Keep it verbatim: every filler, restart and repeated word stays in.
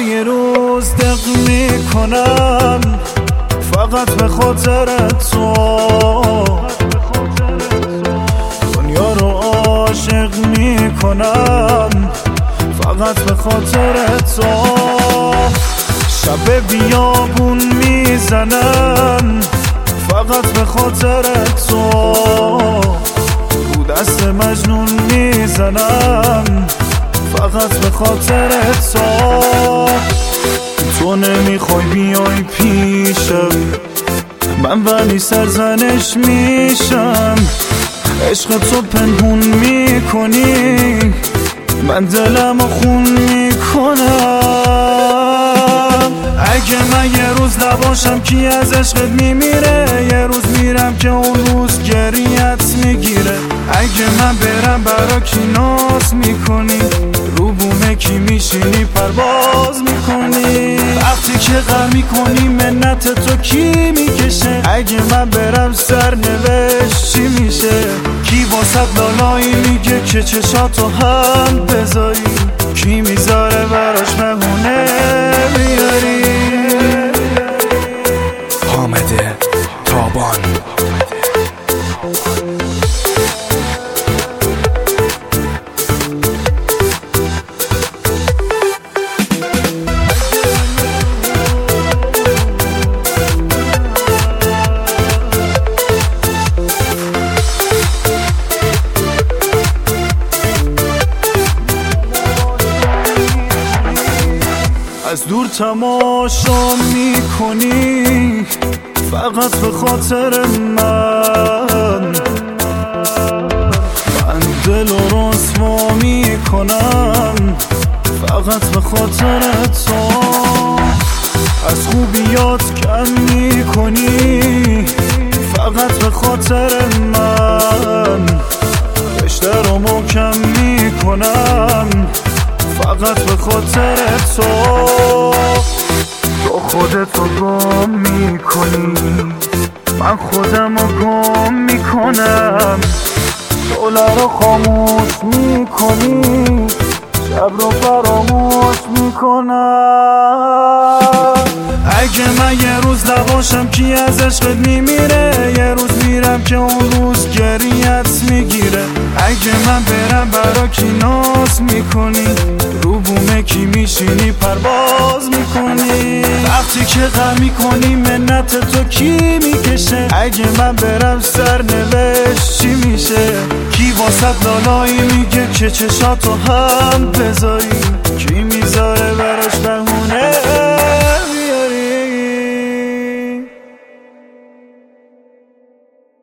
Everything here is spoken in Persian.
یه روز دق میکنم فقط به خاطر تو، دنیا رو عاشق میکنم فقط به خاطر تو. شب بیابون میزنم فقط به خاطر تو، رو دست مجنون میزنم فقط به خاطر تو. تو نمیخوای بیای پیشم، من ولی سرزنش میشم. عشق تو پنهون میکنی، من دلم رو خون میکنم. اگه من یه روز نباشم کی از عشقت میمیره؟ یه روز میرم که اون روز گریت میگیره. اگه من برم برا کی ناز میکنی؟ رو بومه کی میشینی پرواز میکنی؟ وقتی که غر میکنی منت تو کی میکشه؟ اگه من برم سرنوشت چی میشه؟ کی واسه لالایی میگه که چشاتو هم بذاری؟ کی میذاره براش مهونه بیاری؟ حامد تابان. از دور تماشا میکنی فقط به خاطر من، من دل رو رسوا میکنم فقط به خاطر تو. از خوبیات کم میکنی فقط به خاطر من، رشته رو محکم میکنم فقط به خاطر تو. تو خودتو گم میکنی، من خودم رو گم میکنم. شعله رو خاموش میکنی، شب رو فراموش میکنم. اگه من یه روز نباشم کی از عشقت میمیره؟ یه روز میرم که اون روز گریت میگیره. اگه من برم برا کی ناز میکنی؟ رو بومه کی میشینی پرواز میکنی؟ وقتی که غم میکنی منت تو کی میکشه؟ اگه من برم سرنوشت چی میشه؟ کی واسه لالایی میگه که چشاتو هم بذاری؟ کی